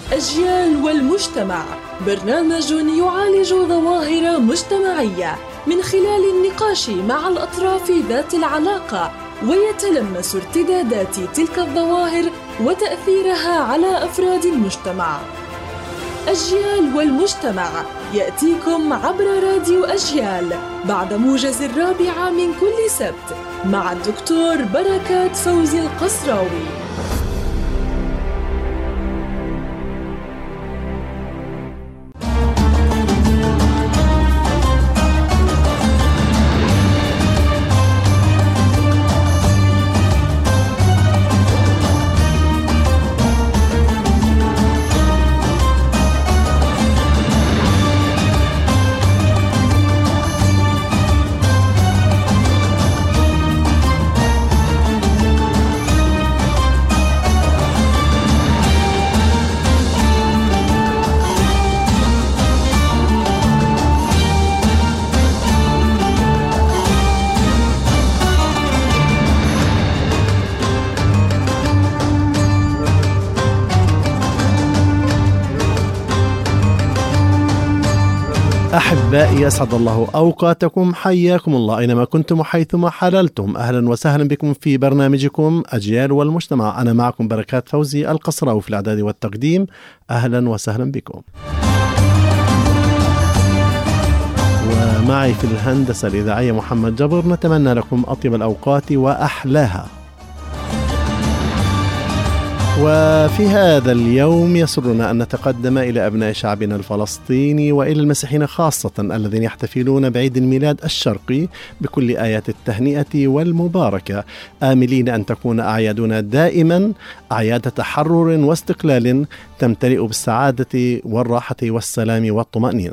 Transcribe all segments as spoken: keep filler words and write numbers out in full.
أجيال والمجتمع، برنامج يعالج ظواهر مجتمعية من خلال النقاش مع الأطراف ذات العلاقة، ويتلمس ارتدادات تلك الظواهر وتأثيرها على أفراد المجتمع. أجيال والمجتمع يأتيكم عبر راديو أجيال بعد موجز الرابعة من كل سبت مع الدكتور بركات فوزي القصراوي. أحبائي، أسعد الله أوقاتكم، حياكم الله أينما كنتم وحيثما حللتم. أهلا وسهلا بكم في برنامجكم أجيال والمجتمع. أنا معكم بركات فوزي القصراوي في الإعداد والتقديم. أهلا وسهلا بكم. ومعي في الهندسة الإذاعية محمد جبر. نتمنى لكم أطيب الأوقات وأحلاها. وفي هذا اليوم يسرنا أن نتقدم إلى أبناء شعبنا الفلسطيني وإلى المسيحيين خاصة الذين يحتفلون بعيد الميلاد الشرقي بكل آيات التهنئة والمباركة، آملين أن تكون أعيادنا دائما أعياد تحرر واستقلال تمتلئ بالسعادة والراحة والسلام والطمأنينة.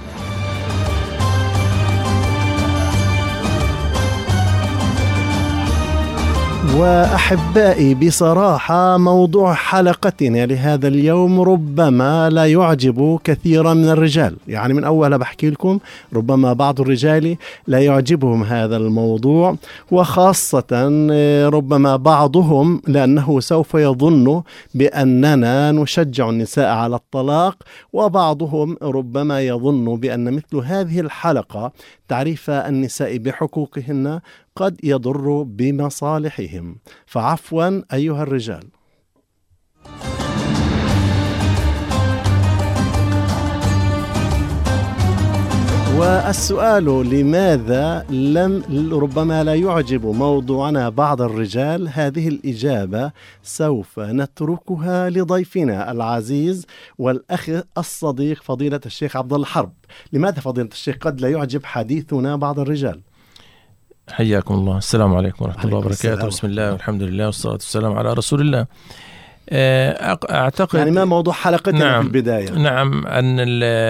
وأحبائي، بصراحة موضوع حلقتنا لهذا اليوم ربما لا يعجب كثيرا من الرجال. يعني من أول بحكي لكم ربما بعض الرجال لا يعجبهم هذا الموضوع، وخاصة ربما بعضهم لأنه سوف يظن بأننا نشجع النساء على الطلاق، وبعضهم ربما يظن بأن مثل هذه الحلقة تعريف النساء بحقوقهن قد يضر بمصالحهم. فعفوا أيها الرجال. والسؤال لماذا لم ربما لا يعجب موضوعنا بعض الرجال؟ هذه الإجابة سوف نتركها لضيفنا العزيز والأخ الصديق فضيلة الشيخ عبد الله حرب. لماذا فضيلة الشيخ قد لا يعجب حديثنا بعض الرجال؟ حياكم الله. السلام عليكم ورحمة الله وبركاته. بسم الله والحمد لله والصلاة والسلام على رسول الله. أعتقد يعني ما موضوع حلقتنا نعم في البداية؟ نعم أن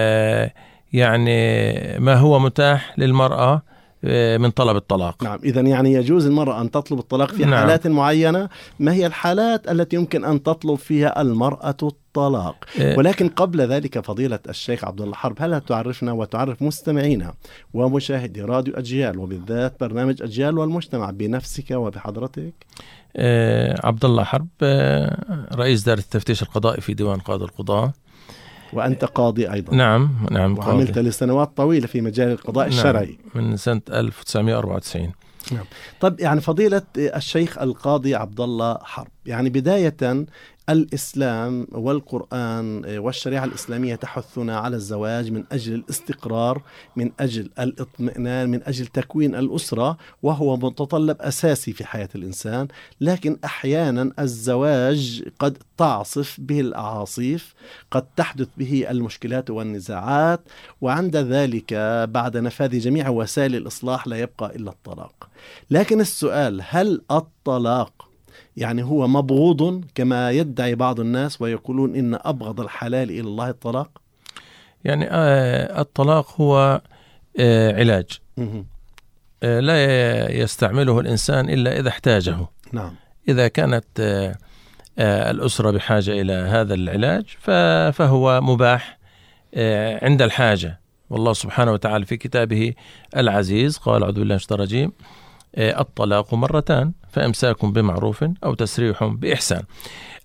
يعني ما هو متاح للمرأة من طلب الطلاق. نعم، إذن يعني يجوز المرأة أن تطلب الطلاق في نعم. حالات معينة. ما هي الحالات التي يمكن أن تطلب فيها المرأة الطلاق؟ إيه. ولكن قبل ذلك فضيلة الشيخ عبد الله حرب، هل تعرفنا وتعرف مستمعينا ومشاهدي راديو أجيال وبالذات برنامج أجيال والمجتمع بنفسك وبحضرتك؟ إيه عبد الله حرب، رئيس دار التفتيش القضائي في ديوان قاضي القضاة، وأنت قاضي أيضا. نعم نعم. وعملت قاضي لسنوات طويلة في مجال القضاء نعم الشرعي من سنة ألف وتسعمائة وأربعة وتسعين. نعم. طب يعني فضيلة الشيخ القاضي عبد الله حرب، يعني بداية الإسلام والقرآن والشريعة الإسلامية تحثنا على الزواج من أجل الاستقرار، من أجل الاطمئنان، من أجل تكوين الأسرة، وهو متطلب أساسي في حياة الإنسان. لكن أحيانا الزواج قد تعصف به الأعاصيف، قد تحدث به المشكلات والنزاعات، وعند ذلك بعد نفاذ جميع وسائل الإصلاح لا يبقى إلا الطلاق. لكن السؤال، هل الطلاق يعني هو مبغوض كما يدعي بعض الناس ويقولون إن أبغض الحلال إلى الله الطلاق؟ يعني آه الطلاق هو آه علاج آه لا يستعمله الإنسان إلا إذا احتاجه. نعم. إذا كانت آه آه الأسرة بحاجة إلى هذا العلاج فهو مباح آه عند الحاجة. والله سبحانه وتعالى في كتابه العزيز قال: أعوذ بالله من الشيطان الرجيم: الطلاق مرتان فإمساك بمعروف أو تسريح بإحسان.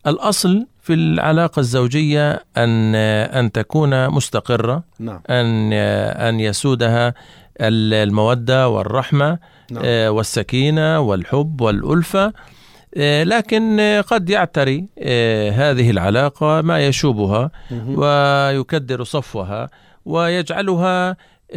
الأصل في العلاقة الزوجية أن أن تكون مستقرة، نعم. أن أن يسودها المودة والرحمة، نعم. والسكينة والحب والألفة، لكن قد يعتري هذه العلاقة ما يشوبها ويكدر صفوها ويجعلها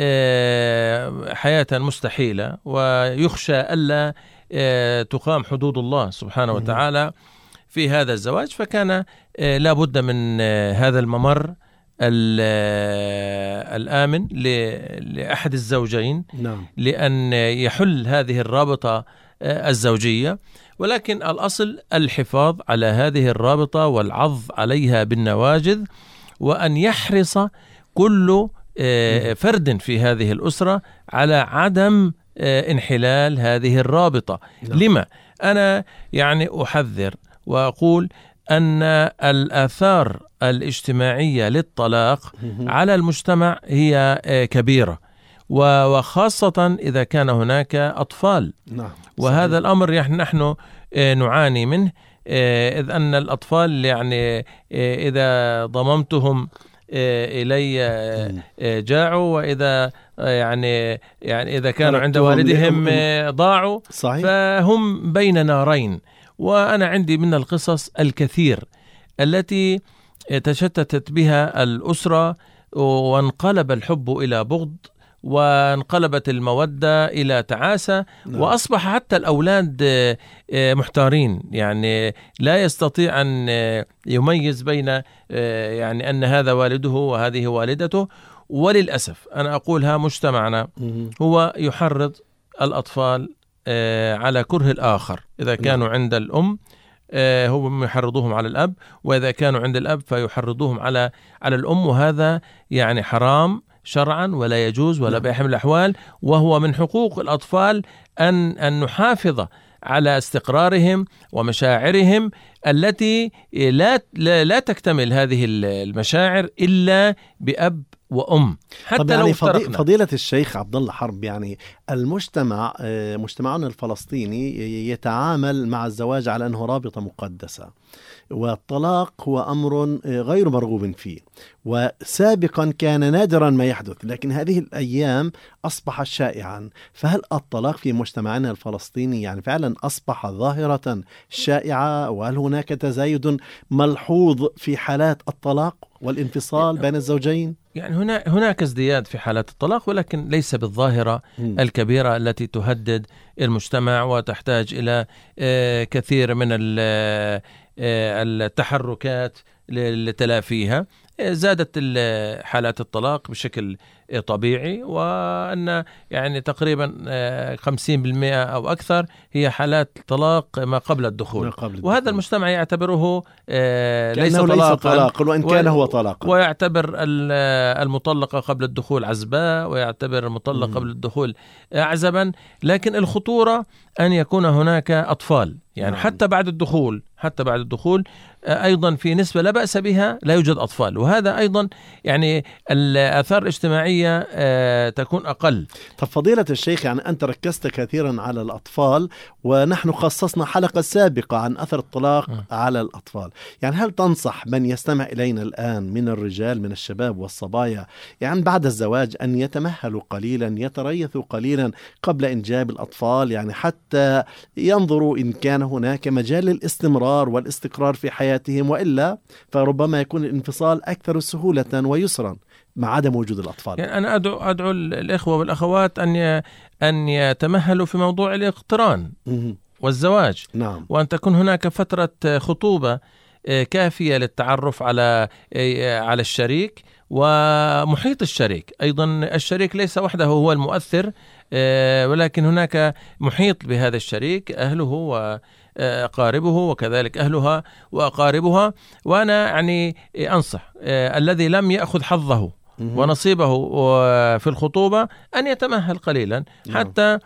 حياة مستحيلة، ويخشى ألا تقام حدود الله سبحانه وتعالى في هذا الزواج. فكان لا بد من هذا الممر الآمن لأحد الزوجين، نعم. لأن يحل هذه الرابطة الزوجية، ولكن الأصل الحفاظ على هذه الرابطة والعض عليها بالنواجذ، وأن يحرص كل فرد في هذه الأسرة على عدم انحلال هذه الرابطة. نعم. لما؟ أنا يعني أحذر وأقول أن الآثار الاجتماعية للطلاق على المجتمع هي كبيرة، وخاصة إذا كان هناك أطفال. نعم. وهذا الأمر نحن نعاني منه، إذ أن الأطفال يعني إذا ضممتهم إلي جاعوا، وإذا يعني يعني إذا كانوا عند والدهم ضاعوا. صحيح. فهم بين نارين. وأنا عندي من القصص الكثير التي تشتتت بها الأسرة، وانقلب الحب إلى بغض، وانقلبت المودة إلى تعاسة. نعم. وأصبح حتى الأولاد محتارين، يعني لا يستطيع أن يميز بين يعني أن هذا والده وهذه والدته. وللأسف أنا أقولها، مجتمعنا هو يحرض الأطفال على كره الآخر. إذا كانوا عند الأم هم يحرضوهم على الأب، وإذا كانوا عند الأب فيحرضوهم على على الأم، وهذا يعني حرام شرعا ولا يجوز ولا بأي الأحوال. وهو من حقوق الأطفال أن أن نحافظ على استقرارهم ومشاعرهم التي لا لا تكتمل هذه المشاعر إلا بأب وأم. حتى طب يعني لو فضي افترقنا. فضيلة الشيخ عبد الله حرب، يعني المجتمع مجتمعنا الفلسطيني يتعامل مع الزواج على أنه رابطة مقدسة، والطلاق هو أمر غير مرغوب فيه، وسابقا كان نادرا ما يحدث، لكن هذه الأيام أصبح شائعا. فهل الطلاق في مجتمعنا الفلسطيني يعني فعلا أصبح ظاهرة شائعة؟ وهل هناك تزايد ملحوظ في حالات الطلاق والانفصال بين الزوجين؟ يعني هنا هناك ازدياد في حالات الطلاق، ولكن ليس بالظاهرة م. الكبيرة التي تهدد المجتمع وتحتاج إلى كثير من التحركات لتلافيها. زادت حالات الطلاق بشكل طبيعي، وأن يعني تقريبا خمسين بالمئة أو أكثر هي حالات طلاق ما قبل الدخول. قبل الدخول. وهذا المجتمع يعتبره ليس طلاقا، طلاقا، وإن كان هو طلاقا، ويعتبر المطلقة قبل الدخول عزباء، ويعتبر المطلق قبل الدخول أعزبا. لكن الخطورة أن يكون هناك أطفال، يعني نعم. حتى بعد الدخول حتى بعد الدخول أيضا في نسبة لا بأس بها لا يوجد أطفال، وهذا أيضا يعني الآثار الاجتماعية تكون أقل. طب فضيلة الشيخ، يعني أنت ركزت كثيرا على الأطفال، ونحن خصصنا حلقة سابقة عن أثر الطلاق م. على الأطفال. يعني هل تنصح من يستمع إلينا الآن من الرجال، من الشباب والصبايا، يعني بعد الزواج أن يتمهلوا قليلا، يتريثوا قليلا قبل إنجاب الأطفال، يعني حتى ينظروا إن كان هناك مجال للاستمرار والاستقرار في حياتهم، وإلا فربما يكون الانفصال أكثر سهولة ويسرا مع عدم وجود الأطفال؟ يعني أنا أدعو أدعو الإخوة والأخوات أن أن يتمهلوا في موضوع الاقتران والزواج. نعم. وأن تكون هناك فترة خطوبة كافية للتعرف على على الشريك ومحيط الشريك. أيضا الشريك ليس وحده هو المؤثر، ولكن هناك محيط بهذا الشريك، أهله وأقاربه وكذلك أهلها وأقاربها. وأنا يعني أنصح الذي لم يأخذ حظه ونصيبه في الخطوبة أن يتمهل قليلا، حتى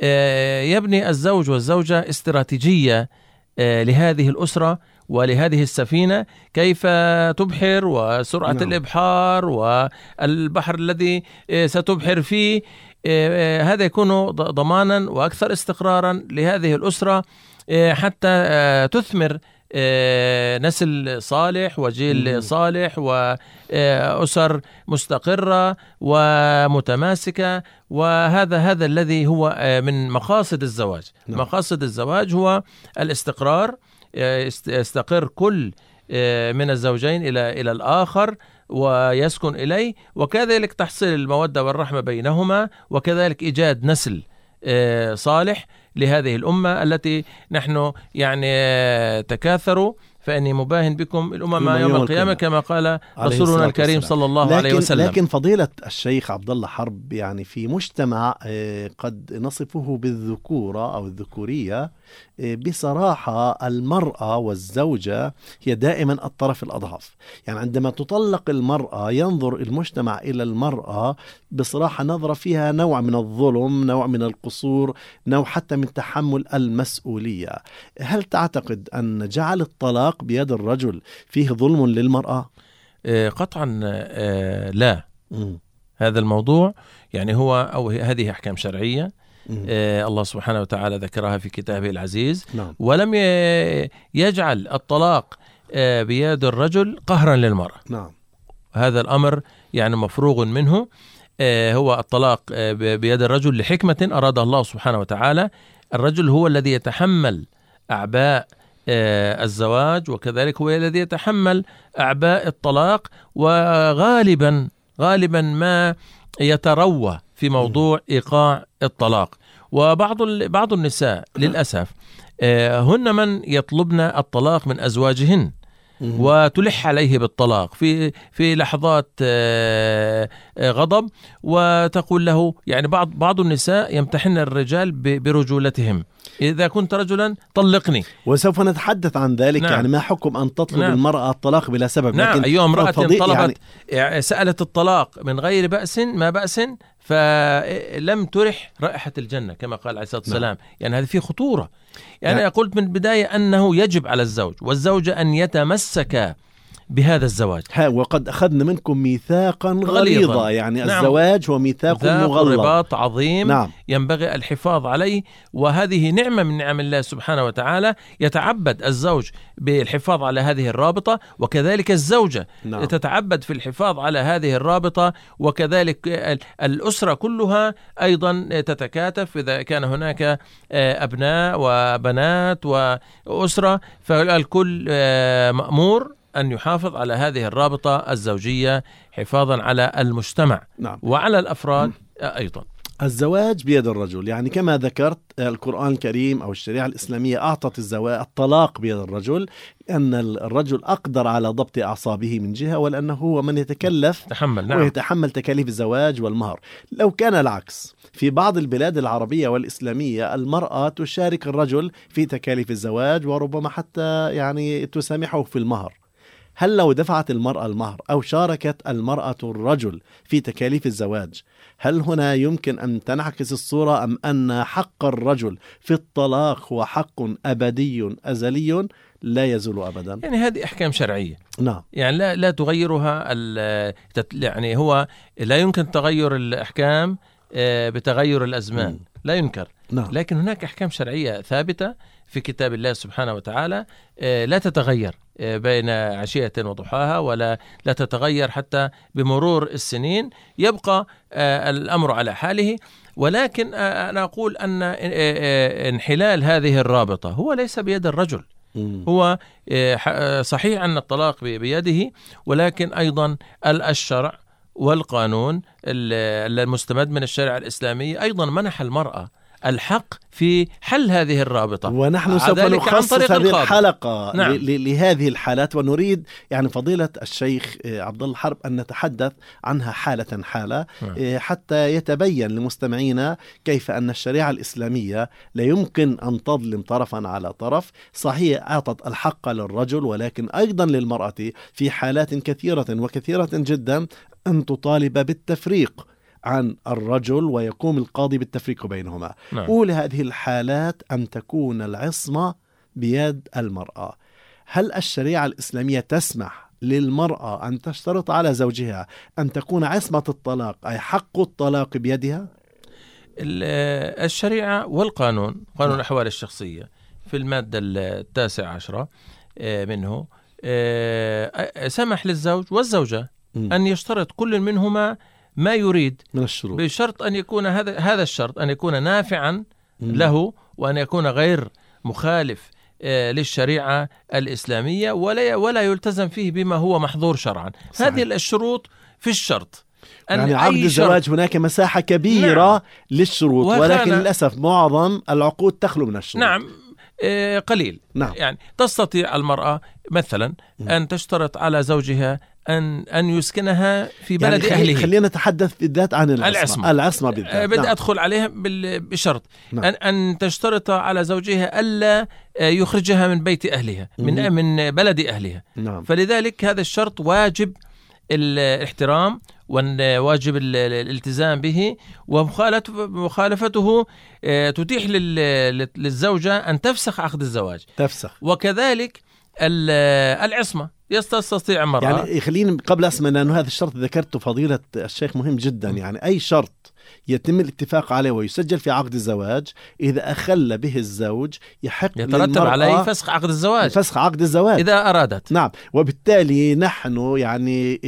يبني الزوج والزوجة استراتيجية لهذه الأسرة ولهذه السفينة، كيف تبحر وسرعة نعم. الإبحار والبحر الذي ستبحر فيه. هذا يكون ضمانا وأكثر استقرارا لهذه الأسرة، حتى تثمر نسل صالح وجيل صالح وأسر مستقرة ومتماسكة. وهذا هذا الذي هو من مقاصد الزواج. نعم. مقاصد الزواج هو الاستقرار، يستقر كل من الزوجين إلى إلى الآخر ويسكن إليه، وكذلك تحصيل المودة والرحمة بينهما، وكذلك إيجاد نسل صالح لهذه الأمة التي نحن يعني تكاثروا فإني مباهن بكم الأمم يوم القيامة كما قال رسولنا الكريم صلى الله عليه وسلم. لكن فضيلة الشيخ عبد الله حرب، يعني في مجتمع قد نصفه بالذكورة أو الذكورية، بصراحة المرأة والزوجة هي دائما الطرف الأضعف. يعني عندما تطلق المرأة ينظر المجتمع إلى المرأة بصراحة نظرة فيها نوع من الظلم، نوع من القصور، نوع حتى من تحمل المسؤولية. هل تعتقد أن جعل الطلاق بيد الرجل فيه ظلم للمرأة؟ قطعا لا. م. هذا الموضوع يعني هو أو هذه أحكام شرعية آه الله سبحانه وتعالى ذكرها في كتابه العزيز. نعم. ولم يجعل الطلاق آه بيد الرجل قهرا للمرأة. نعم. هذا الأمر يعني مفروغ منه. آه هو الطلاق آه بيد الرجل لحكمة أراد الله سبحانه وتعالى. الرجل هو الذي يتحمل أعباء آه الزواج، وكذلك هو الذي يتحمل أعباء الطلاق، وغالبا غالبا ما يتروى في موضوع إيقاع الطلاق. وبعض بعض النساء للأسف هن من يطلبن الطلاق من أزواجهن وتلح عليه بالطلاق في في لحظات غضب، وتقول له يعني بعض بعض النساء يمتحن الرجال برجولتهم. إذا كنت رجلا طلقني. وسوف نتحدث عن ذلك. نعم. يعني ما حكم أن تطلب نعم. المرأة الطلاق بلا سبب. نعم. لكن أيها امرأة طلبت يعني سألت الطلاق من غير بأس ما بأس فلم ترح رائحة الجنة كما قال عليه الصلاة والسلام. نعم. يعني هذه فيه خطورة. يعني نعم. قلت من البداية أنه يجب على الزوج والزوجة أن يتمسك بهذا الزواج. ها وقد أخذنا منكم ميثاقا غليظا. يعني نعم. الزواج هو ميثاق مغلظ، رباط عظيم. نعم. ينبغي الحفاظ عليه، وهذه نعمة من نعم الله سبحانه وتعالى. يتعبد الزوج بالحفاظ على هذه الرابطة، وكذلك الزوجة نعم. تتعبد في الحفاظ على هذه الرابطة، وكذلك الأسرة كلها أيضا تتكاتف. إذا كان هناك أبناء وبنات وأسرة فالكل مأمور أن يحافظ على هذه الرابطة الزوجية حفاظا على المجتمع. نعم. وعلى الأفراد أيضا. الزواج بيد الرجل، يعني كما ذكرت القرآن الكريم أو الشريعة الإسلامية أعطت الزواج الطلاق بيد الرجل، لأن الرجل أقدر على ضبط أعصابه من جهة، ولأنه هو من يتكلف تحمل. نعم. ويتحمل تكاليف الزواج والمهر. لو كان العكس في بعض البلاد العربية والإسلامية المرأة تشارك الرجل في تكاليف الزواج، وربما حتى يعني تسامحه في المهر. هل لو دفعت المرأة المهر أو شاركت المرأة الرجل في تكاليف الزواج، هل هنا يمكن أن تنعكس الصورة، أم أن حق الرجل في الطلاق هو حق أبدي أزلي لا يزول أبدا؟ يعني هذه أحكام شرعية. نعم. يعني لا لا تغيرها. يعني هو لا يمكن تغير الأحكام بتغير الأزمان. م. لا ينكر. نعم. لكن هناك أحكام شرعية ثابتة في كتاب الله سبحانه وتعالى لا تتغير بين عشية وضحاها، ولا لا تتغير حتى بمرور السنين. يبقى الأمر على حاله. ولكن أنا أقول أن انحلال هذه الرابطة هو ليس بيد الرجل. هو صحيح أن الطلاق بيده، ولكن أيضا الشرع والقانون المستمد من الشريعة الإسلامية أيضا منح المرأة الحق في حل هذه الرابطة، ونحن سوف نخصص هذه الحلقة نعم. لهذه الحالات، ونريد يعني فضيلة الشيخ عبد الله حرب أن نتحدث عنها حالة حالة نعم. حتى يتبين لمستمعينا كيف أن الشريعة الإسلامية لا يمكن أن تظلم طرفا على طرف. صحيح أعطت الحق للرجل، ولكن أيضا للمرأة في حالات كثيرة وكثيرة جدا أن تطالب بالتفريق عن الرجل، ويقوم القاضي بالتفريق بينهما. نعم. أولى هذه الحالات أن تكون العصمة بيد المرأة. هل الشريعة الإسلامية تسمح للمرأة أن تشترط على زوجها أن تكون عصمة الطلاق، أي حق الطلاق بيدها؟ الشريعة والقانون، قانون الأحوال الشخصية في المادة التاسعة عشرة منه سمح للزوج والزوجة أن يشترط كل منهما ما يريد من الشروط، بشرط أن يكون هذا هذا الشرط أن يكون نافعا له، وأن يكون غير مخالف للشريعة الإسلامية، ولا ولا يلتزم فيه بما هو محظور شرعا. صحيح. هذه الشروط في الشرط. يعني عقد الزواج هناك مساحة كبيرة نعم. للشروط، ولكن للأسف معظم العقود تخلو من الشروط. نعم قليل. نعم. يعني تستطيع المرأة مثلا أن تشترط على زوجها أن أن يسكنها في بلد يعني أهله. خلينا نتحدث بالذات عن العصمة. العصمة, العصمة بالذات. بدي نعم. أدخل عليها بشرط نعم. أن أن تشترط على زوجها ألا يخرجها من بيت أهلها، من من بلد أهلها. نعم. فلذلك هذا الشرط واجب الاحترام وواجب الالتزام به، ومخالفته تتيح للزوجة أن تفسخ عقد الزواج. تفسخ. وكذلك العصمة يستطيع المرأة. يعني خلينا قبل أسمع أنه هذا الشرط ذكرته فضيلة الشيخ مهم جدا. يعني أي شرط يتم الاتفاق عليه ويسجل في عقد الزواج، إذا أخل به الزوج يحق يترتب عليه فسخ عقد الزواج فسخ عقد الزواج إذا أرادت. نعم. وبالتالي نحن يعني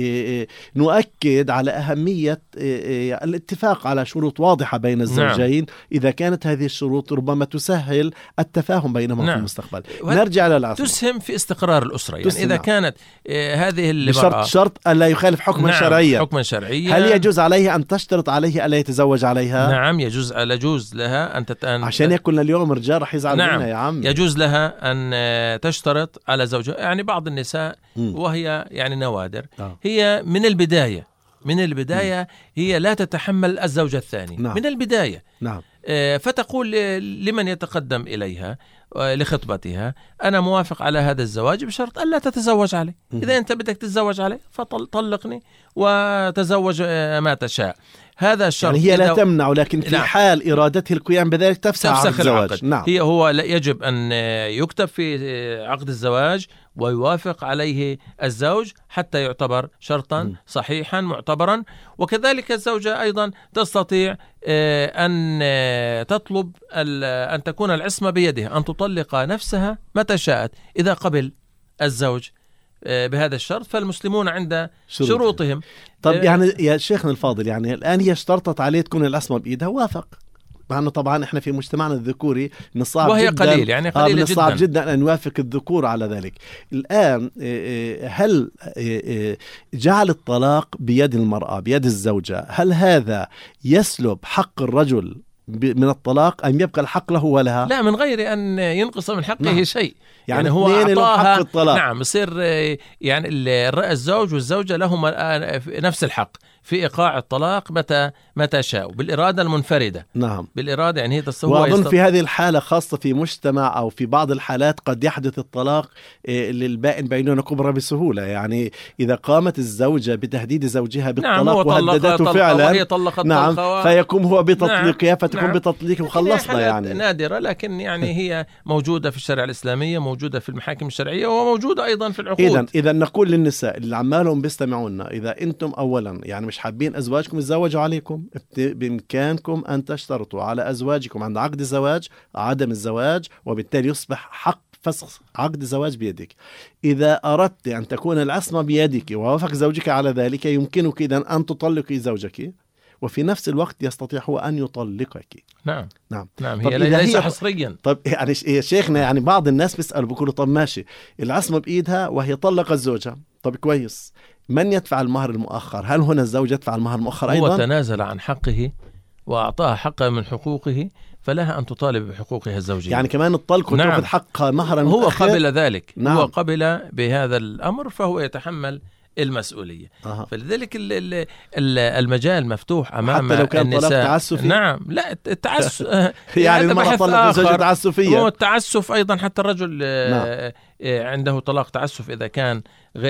نؤكد على أهمية الاتفاق على شروط واضحة بين الزوجين. نعم. إذا كانت هذه الشروط ربما تسهل التفاهم بينهم. نعم. في المستقبل. نرجع للعصمة. تسهم في استقرار الأسرة. يعني إذا نعم. كانت هذه المرأة بشرط شرط ألا يخالف حكما نعم. شرعيا. حكما شرعيا. هل يجوز عليه أن تشترط عليه ألا يتزوج عليها؟ نعم يجوز يجوز لها أن تتأن عشان يكون اليوم رجال رح يزعل نعم. منها يا عم. يجوز لها أن تشترط على زوجها. يعني بعض النساء م. وهي يعني نوادر آه. هي من البداية من البداية م. هي لا تتحمل الزوج الثاني. نعم. من البداية. نعم. فتقول لمن يتقدم إليها لخطبتها أنا موافق على هذا الزواج بشرط ألا تتزوج عليه. م. إذا أنت بدك تتزوج عليه فطلقني وتزوج ما تشاء. هذا الشرط. يعني هي لا تمنع، لكن في نعم. حال إرادته القيام بذلك تفسخ عقد الزواج. نعم. هي هو يجب أن يكتب في عقد الزواج ويوافق عليه الزوج حتى يعتبر شرطا م. صحيحا معتبرا. وكذلك الزوجة أيضا تستطيع أن تطلب أن تكون العصمة بيدها، أن تطلق نفسها متى شاءت إذا قبل الزوج بهذا الشرط. فالمسلمون عند شروطهم. طب يعني يا شيخنا الفاضل، يعني الآن هي اشترطت عليه تكون العصمة بإيدها، وافق، مع أنه طبعا إحنا في مجتمعنا الذكوري من الصعب وهي جدا قليل يعني قليلة من الصعب جدا. جدا أن نوافق الذكور على ذلك. الآن هل جعل الطلاق بيد المرأة بيد الزوجة، هل هذا يسلب حق الرجل من الطلاق أم يبقى الحق له ولها؟ لا، من غير أن ينقص من حقه نعم. شيء. يعني, يعني هو أعطاها نعم يصير يعني الزوج والزوجة لهم نفس الحق في إيقاع الطلاق متى متى شاءوا بالإرادة المنفردة. نعم. بالإرادة يعني هي تصور. وأظن يستط... في هذه الحالة خاصة في مجتمع أو في بعض الحالات قد يحدث الطلاق للبائن بينونة كبرى بسهولة. يعني إذا قامت الزوجة بتهديد زوجها بالطلاق نعم وهددته فعلا وهي طلقت نعم و... فيقوم هو بتطليقها نعم. فتكون نعم. بتطليق وخلصنا. يعني نادرة، لكن يعني هي موجودة في الشريعة الإسلامية، موجودة في المحاكم الشرعية، وموجودة أيضا في العقود. إذن إذا نقول للنساء اللي عمالهم بيستمعونا، إذا أنتم أولا يعني مش حابين أزواجكم يتزوجوا عليكم، بإمكانكم أن تشترطوا على أزواجكم عند عقد الزواج عدم الزواج، وبالتالي يصبح حق فسخ عقد الزواج بيدك. إذا أردت أن تكون العصمة بيدك ووافق زوجك على ذلك، يمكنك إذن أن تطلقي زوجك، وفي نفس الوقت يستطيع هو أن يطلقك. نعم نعم نعم. هي ليس حصريا. طب يعني يا شيخنا، يعني بعض الناس بيسألوا بيقولوا طب ماشي العصمة بإيدها وهي طلقت زوجها، طب كويس، من يدفع المهر المؤخر؟ هل هنا الزوج يدفع المهر المؤخر أيضا؟ هو تنازل عن حقه وأعطاها حقه من حقوقه، فلها أن تطالب بحقوقها الزوجية. يعني كمان الطلق نعم. وتأخذ حقها مهرا هو قبل ذلك. نعم. هو قبل بهذا الأمر فهو يتحمل المسؤولية. أه. فلذلك المجال مفتوح أمام حتى لو كان النساء. طلاق تعسفي؟ نعم. لا التعسف يعني المرأة طلقت زوجها تعسفية. هو التعسف أيضا حتى الرجل نعم. عنده طلاق تعسف إذا كان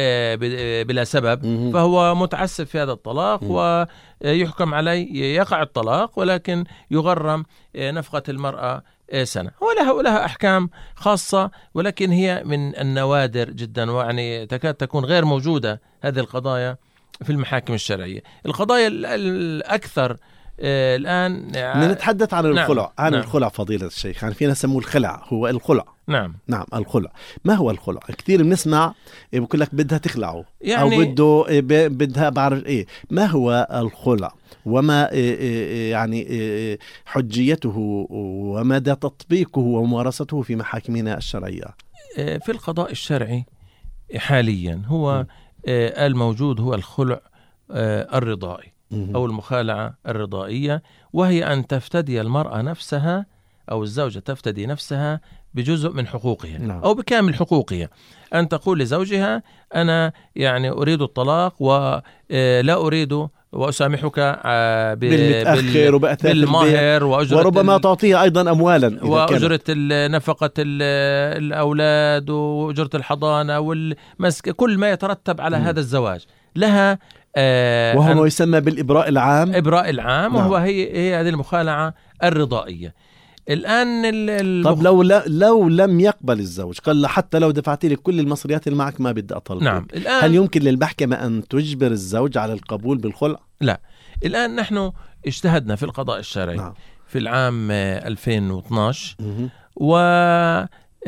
بلا سبب م- فهو متعسف في هذا الطلاق م- ويحكم عليه، يقع الطلاق ولكن يغرم نفقة المرأة سنة. ولها ولها أحكام خاصة، ولكن هي من النوادر جدا، ويعني تكاد تكون غير موجودة هذه القضايا في المحاكم الشرعية. القضايا الأكثر الآن نتحدث عن الخلع. نعم. عن نعم. الخلع فضيلة الشيخ، يعني فينا سموه الخلع، هو الخلع نعم نعم الخلع. ما هو الخلع؟ كثير بنسمع بقول لك بدها تخلعه يعني أو بده بدها بعرف إيه. ما هو الخلع وما يعني حجيته ومدى تطبيقه وممارسته في محاكمنا الشرعية؟ في القضاء الشرعي حاليا هو الموجود هو الخلع الرضائي أو المخالعة الرضائية، وهي أن تفتدي المرأة نفسها أو الزوجة تفتدي نفسها بجزء من حقوقها نعم. أو بكامل حقوقها، أن تقول لزوجها أنا يعني أريد الطلاق ولا أريد وأسامحك بالمتأخر وبأثاث بالمهر وربما تعطيها أيضا أموالا وأجرة نفقة الأولاد وأجرة الحضانة والمسك، كل ما يترتب على م. هذا الزواج لها آه وهو يسمى بالإبراء العام. إبراء العام نعم. وهو هي, هي هذه المخالعة الرضائية. الآن المخ... طب لو لو لم يقبل الزوج قال حتى لو دفعتي لي كل المصريات اللي معك ما بدي أطلق نعم. الآن... هل يمكن للمحكمة أن تجبر الزوج على القبول بالخلع؟ لا. الآن نحن اجتهدنا في القضاء الشرعي نعم. في العام ألفين واثناشر وأقر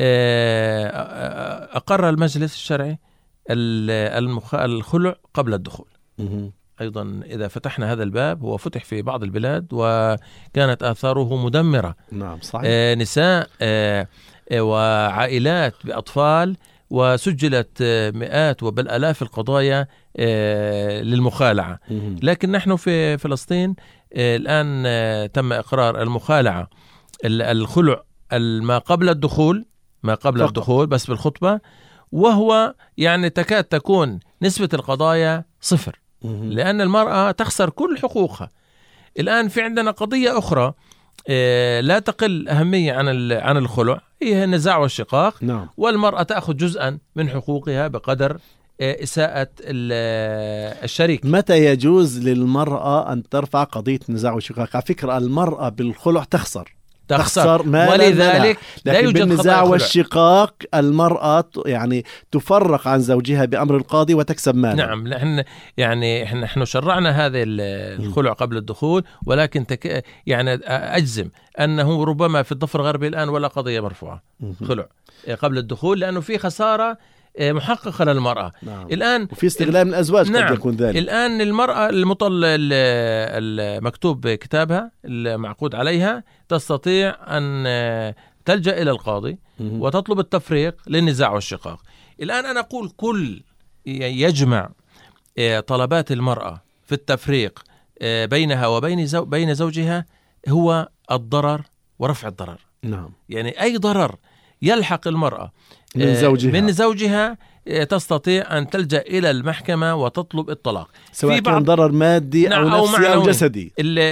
المجلس الشرعي المخ... الخلع قبل الدخول. مه. أيضا إذا فتحنا هذا الباب هو فتح في بعض البلاد وكانت آثاره مدمرة نعم صحيح. آه نساء آه آه وعائلات بأطفال، وسجلت آه مئات وبل آلاف القضايا آه للمخالعة. مم. لكن نحن في فلسطين آه الآن آه تم إقرار المخالعة الخلع ما قبل الدخول ما قبل فقط. الدخول بس بالخطبة، وهو يعني تكاد تكون نسبة القضايا صفر لأن المرأة تخسر كل حقوقها. الآن في عندنا قضية أخرى لا تقل أهمية عن عن الخلع، هي النزاع والشقاق نعم. والمرأة تأخذ جزءا من حقوقها بقدر إساءة الشريك. متى يجوز للمرأة أن ترفع قضية نزاع والشقاق؟ على فكرة المرأة بالخلع تخسر تخسر ولذلك لا, لا. لكن بالنزاع والشقاق المرأة يعني تفرق عن زوجها بأمر القاضي وتكسب مالا. نعم نحن يعني نحن شرعنا هذا الخلع قبل الدخول، ولكن تك يعني أجزم أنه ربما في الضفة الغربية الآن ولا قضية مرفوعة خلع قبل الدخول، لأنه في خسارة محققة للمرأة. نعم. الآن وفي استغلال من الأزواج نعم. قد يكون ذلك. الآن المرأة المطل المكتوب كتابها المعقود عليها تستطيع أن تلجأ إلى القاضي وتطلب التفريق للنزاع والشقاق. الآن أنا أقول كل يجمع طلبات المرأة في التفريق بينها وبين زو بين زوجها هو الضرر ورفع الضرر. نعم. يعني أي ضرر يلحق المرأة من زوجها, من زوجها تستطيع أن تلجأ إلى المحكمة وتطلب الطلاق، سواء كان ضرر مادي نعم أو نفسي أو, أو جسدي.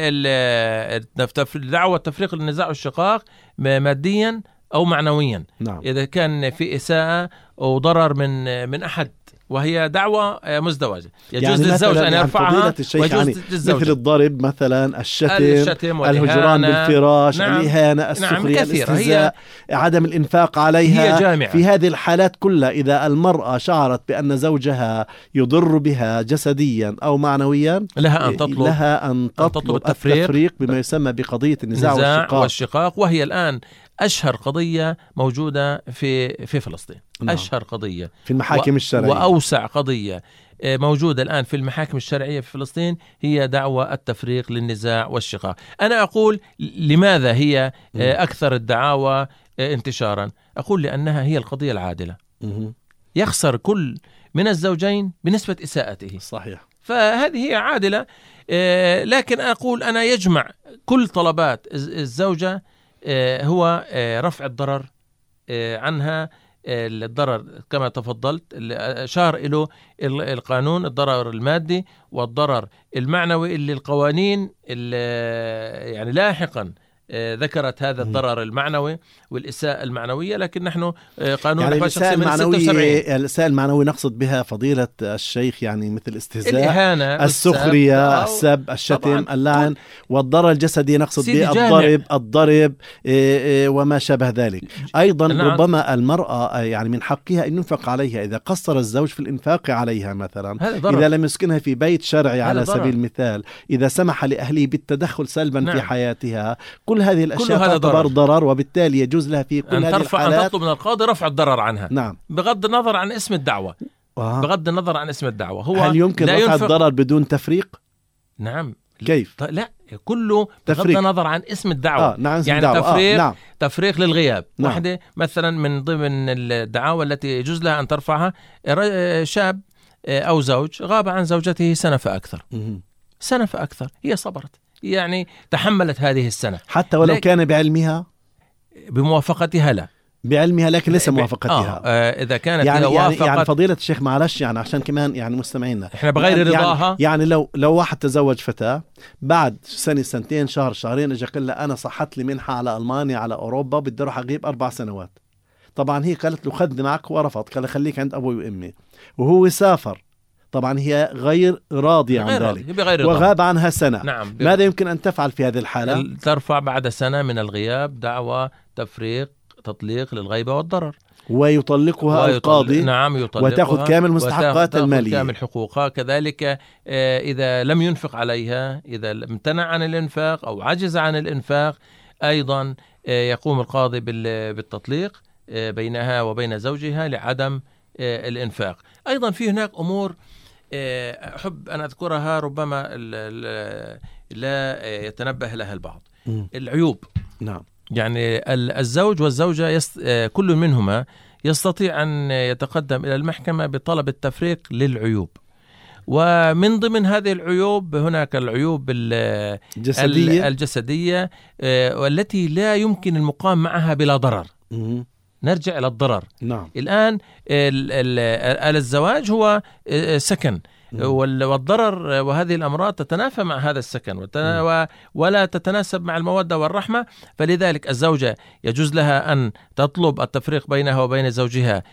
دعوة تفريق النزاع والشقاق ماديا أو معنويا. نعم. إذا كان في إساءة أو ضرر من من أحد وهي دعوة مزدوجة يجوز يعني للزوج أن يرفعها ويجوز يعني للزوج مثل الضرب مثلا، الشتم, الشتم الهجران بالفراش، نعم. الإهانة، السخرية، نعم. الاستهزاء، عدم الإنفاق عليها. هي جامعة. في هذه الحالات كلها إذا المرأة شعرت بأن زوجها يضر بها جسديا أو معنويا لها أن تطلب, لها أن تطلب, أن تطلب التفريق, التفريق بما يسمى بقضية النزاع والشقاق. والشقاق، وهي الآن أشهر قضية موجودة في في فلسطين. نعم. أشهر قضية في المحاكم الشرعية وأوسع قضية موجودة الآن في المحاكم الشرعية في فلسطين هي دعوى التفريق للنزاع والشقاق. أنا أقول لماذا هي أكثر الدعاوى انتشارا؟ أقول لأنها هي القضية العادلة، يخسر كل من الزوجين بنسبة إساءته. صحيح. فهذه هي عادلة. لكن أقول أنا يجمع كل طلبات الزوجة هو رفع الضرر عنها، الضرر كما تفضلت أشار إليه القانون، الضرر المادي والضرر المعنوي اللي القوانين اللي يعني لاحقا ذكرت هذا الضرر المعنوي والإساءة المعنوية، لكن نحن قانون يعني الإساءة المعنوية الإساءة المعنوية نقصد بها فضيلة الشيخ يعني مثل الاستهزاء، الإهانة، السخرية، السب، الشتم، اللعن، والضرر الجسدي نقصد به الضرب الضرب وما شابه ذلك. أيضا ربما المرأة يعني من حقها أن ينفق عليها إذا قصر الزوج في الإنفاق عليها، مثلا إذا لم يسكنها في بيت شرعي على سبيل المثال، إذا سمح لأهله بالتدخل سلبا نعم. في حياتها، كل هذه الأشياء تعتبر ضرر، وبالتالي يجوز لها في كل هذه الحالات أن تطلب من القاضي رفع الضرر عنها. نعم. بغض النظر عن اسم الدعوة. آه. بغض النظر عن اسم الدعوة. هو هل يمكن رفع الضرر بدون تفريق؟ نعم. كيف؟ لا، كله بغض النظر عن اسم الدعوة. آه. نعم. يعني الدعوة. تفريق آه. نعم. تفريق للغياب. نعم. واحدة مثلا من ضمن الدعاوى التي يجوز لها أن ترفعها، شاب أو زوج غاب عن زوجته سنة فأكثر. م- سنة فأكثر، هي صبرت، يعني تحملت هذه السنة حتى ولو كان بعلمها بموافقتها. لا، بعلمها لكن ليس موافقتها. آه إذا كانت يعني, يعني, يعني فضيلة الشيخ معلش، يعني عشان كمان يعني مستمعينا إحنا بغير يعني رضاها. يعني, يعني لو لو واحد تزوج فتاة بعد سنة سنتين شهر شهرين اجى قال لها أنا صحت لي منحة على ألمانيا على أوروبا بدي أروح أغيب أربع سنوات، طبعا هي قالت له خذني معك ورفض، قال خليك عند أبوي وأمي، وهو سافر، طبعا هي غير راضية عن ذلك وغاب عنها سنة. نعم. ماذا يمكن أن تفعل في هذه الحالة؟ ترفع بعد سنة من الغياب دعوى تفريق تطليق للغيبة والضرر، ويطلقها ويطلق القاضي. نعم، يطلقها وتأخذ كامل مستحقات المالية، كامل حقوقها. كذلك إذا لم ينفق عليها، إذا امتنع عن الإنفاق أو عجز عن الإنفاق، أيضا يقوم القاضي بالتطليق بينها وبين زوجها لعدم الإنفاق. أيضا في هناك أمور أحب أن أذكرها ربما لا يتنبه لها البعض. م. العيوب. نعم. يعني الزوج والزوجة يست... كل منهما يستطيع أن يتقدم إلى المحكمة بطلب التفريق للعيوب، ومن ضمن هذه العيوب هناك العيوب الجسدية, الجسدية والتي لا يمكن المقام معها بلا ضرر. م. نرجع إلى الضرر. نعم. الآن الزواج هو سكن، والضرر وهذه الأمراض تتنافى مع هذا السكن ولا تتناسب مع المودة والرحمة، فلذلك الزوجة يجوز لها أن تطلب التفريق بينها وبين زوجها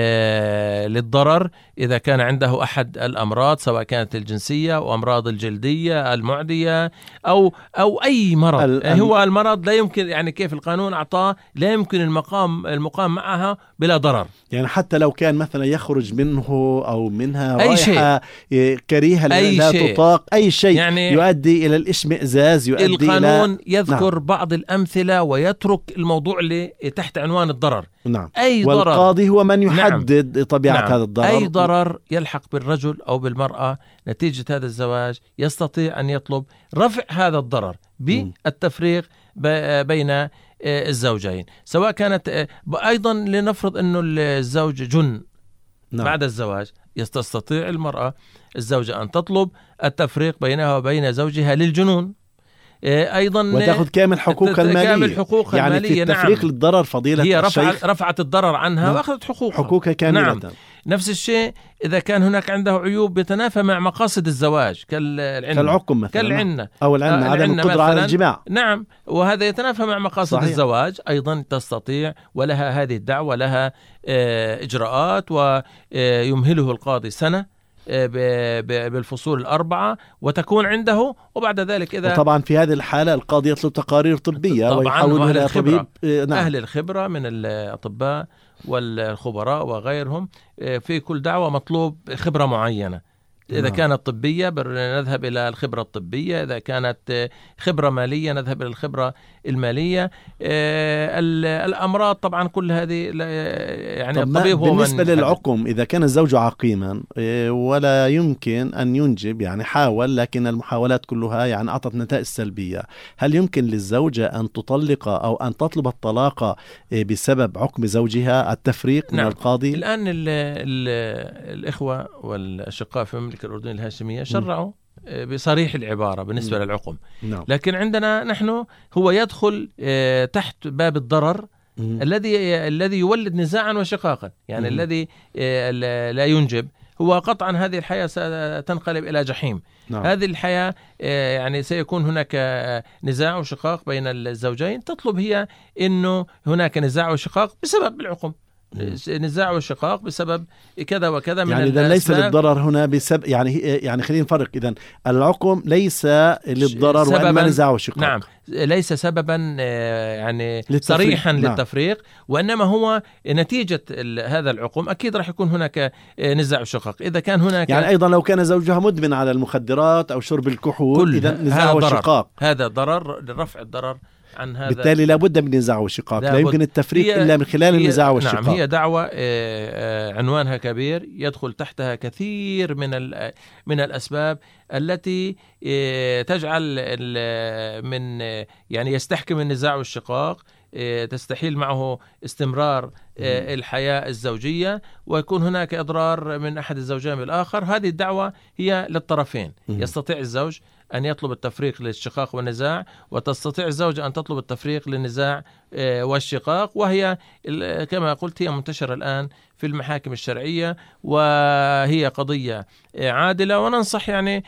للضرر إذا كان عنده أحد الأمراض، سواء كانت الجنسية أو أمراض الجلدية المعدية أو أو أي مرض. هو المرض لا يمكن، يعني كيف القانون أعطاه، لا يمكن المقام المقام معها بلا ضرر. يعني حتى لو كان مثلا يخرج منه أو منها أي رائحة كريهة لا تطاق، أي شيء يعني يؤدي إلى الإشمئزاز، يؤدي القانون إلى... يذكر نعم. بعض الأمثلة ويترك الموضوع اللي تحت عنوان الضرر. نعم. أي ضرر، والقاضي هو من يحدد نعم. طبيعة نعم. هذا الضرر. أي ضرر يلحق بالرجل أو بالمرأة نتيجة هذا الزواج يستطيع أن يطلب رفع هذا الضرر بالتفريق بين الزوجين، سواء كانت أيضا لنفرض أنه الزوج جن. نعم. بعد الزواج يستطيع المرأة الزوجة أن تطلب التفريق بينها وبين زوجها للجنون أيضا، وتأخذ كامل حقوق المالية. كامل حقوق يعني المالية. في التفريق. نعم. للضرر فضيلة هي الشيخ رفعت الضرر عنها. نعم. وأخذت حقوقها حقوقها كاملة. نعم. نفس الشيء إذا كان هناك عنده عيوب يتنافى مع مقاصد الزواج كالعنة كالعقم مثلا، كالعنة أو العنة عدم القدرة على الجماع. نعم، وهذا يتنافى مع مقاصد صحيح. الزواج أيضا تستطيع، ولها هذه الدعوة لها إجراءات، ويمهله القاضي سنة بالفصول الأربعة وتكون عنده، وبعد ذلك إذا وطبعا في هذه الحالة القاضي يطلب تقارير طبية ويحول إلى طبيب. نعم. أهل الخبرة من الأطباء والخبراء وغيرهم، في كل دعوة مطلوب خبرة معينة. إذا نعم. كانت طبية نذهب إلى الخبرة الطبية، إذا كانت خبرة مالية نذهب إلى الخبرة المالية. الأمراض طبعا كل هذه يعني الطبيب هو بالنسبة للعقم، إذا كان الزوج عقيما ولا يمكن أن ينجب، يعني حاول لكن المحاولات كلها يعني أعطت نتائج سلبية، هل يمكن للزوجة أن تطلق أو أن تطلب الطلاق بسبب عقم زوجها التفريق نعم. من القاضي؟ الآن ال ال الإخوة والأشقاء في المملكة الأردنية الهاشمية شرعوا بصريح العبارة بالنسبة م. للعقم. نعم. لكن عندنا نحن هو يدخل تحت باب الضرر م. الذي الذي يولد نزاعا وشقاقا، يعني م. الذي لا ينجب، هو قطعا هذه الحياة ستنقلب إلى جحيم. نعم. هذه الحياة يعني سيكون هناك نزاع وشقاق بين الزوجين، تطلب هي إنه هناك نزاع وشقاق بسبب العقم، نزاع وشقاق بسبب كذا وكذا من يعني إذا ليس للضرر هنا بسبب، يعني يعني خلينا نفرق. إذا العقم ليس للضرر وإنما نزاع وشقاق. نعم، ليس سببا يعني للتفريق. صريحا نعم. للتفريق، وإنما هو نتيجة هذا العقم أكيد راح يكون هناك نزاع وشقاق. إذا كان هناك يعني أيضا لو كان زوجها مدمن على المخدرات أو شرب الكحول، إذا نزاع وشقاق، هذا ضرر لرفع الضرر عن هذا. بالتالي لابد من نزاع وشقاق، لا يمكن التفريق إلا من خلال النزاع والشقاق. نعم، هي دعوة عنوانها كبير، يدخل تحتها كثير من من الأسباب التي تجعل من يعني يستحكم النزاع والشقاق، تستحيل معه استمرار الحياة الزوجية، ويكون هناك إضرار من أحد الزوجين بالآخر. هذه الدعوة هي للطرفين، يستطيع الزوج أن يطلب التفريق للشقاق والنزاع، وتستطيع الزوجة أن تطلب التفريق للنزاع والشقاق، وهي كما قلت هي منتشرة الآن في المحاكم الشرعية، وهي قضية عادلة. وننصح يعني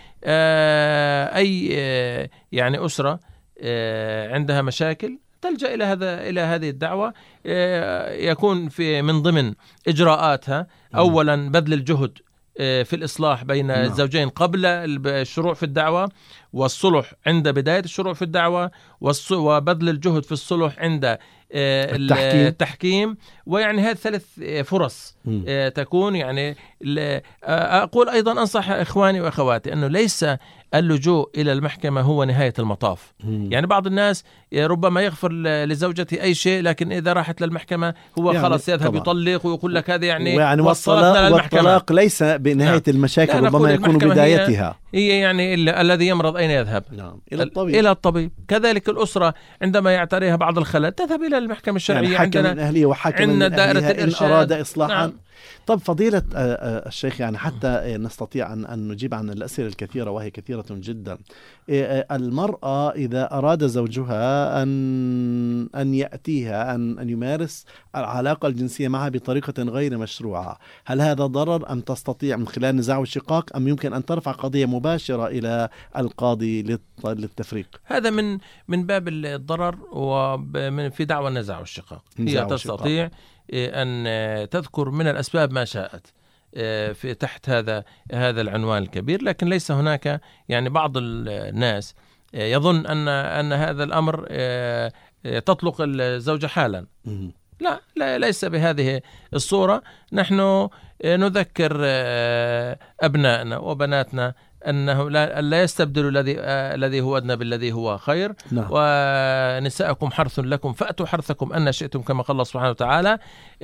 أي يعني أسرة عندها مشاكل تلجأ إلى هذا إلى هذه الدعوة، يكون في من ضمن إجراءاتها أولا بذل الجهد في الإصلاح بين نعم. الزوجين قبل الشروع في الدعوة، والصلح عند بداية الشروع في الدعوة، وبذل الجهد في الصلح عند التحكيم. التحكيم. ويعني هذه ثلاث فرص م. تكون يعني. أقول أيضا أنصح إخواني وأخواتي أنه ليس اللجوء إلى المحكمة هو نهاية المطاف. م. يعني بعض الناس ربما يغفر لزوجته أي شيء، لكن إذا راحت للمحكمة هو يعني خلاص يذهب طبعا. يطلق ويقول لك هذا يعني, يعني وصلتنا للمحكمة. والطلاق ليس بنهاية نعم. المشاكل، ربما يكون بدايتها. هي, هي يعني الذي يمرض أين يذهب؟ نعم. إلى الطبيب. إلى الطبيب. كذلك الأسرة عندما يعتريها بعض الخلل تذهب إلى المحكمة الشرعية، يعني حكم الأهلية وحكم الأهلية إن أراد إصلاحا. نعم. طب فضيلة الشيخ، يعني حتى نستطيع أن نجيب عن الأسئلة الكثيرة وهي كثيرة جدا. المرأة إذا أراد زوجها أن أن يأتيها أن أن يمارس العلاقة الجنسية معها بطريقة غير مشروعة، هل هذا ضرر أم تستطيع من خلال نزاع وشقاق، أم يمكن أن ترفع قضية مباشرة إلى القاضي للتفريق؟ هذا من من باب الضرر، ومن في دعوى النزاع والشقاق. هي تستطيع أن تذكر من الأسباب ما شاءت في تحت هذا هذا العنوان الكبير، لكن ليس هناك يعني بعض الناس يظن أن أن هذا الأمر تطلق الزوجة حالا. لا, لا ليس بهذه الصورة. نحن نذكر أبنائنا وبناتنا أنه لا, لا يستبدل الذي الذي هو أدنى بالذي هو خير. نعم. ونساءكم حرث لكم فأتوا حرثكم أن شئتم، كما قال الله سبحانه وتعالى.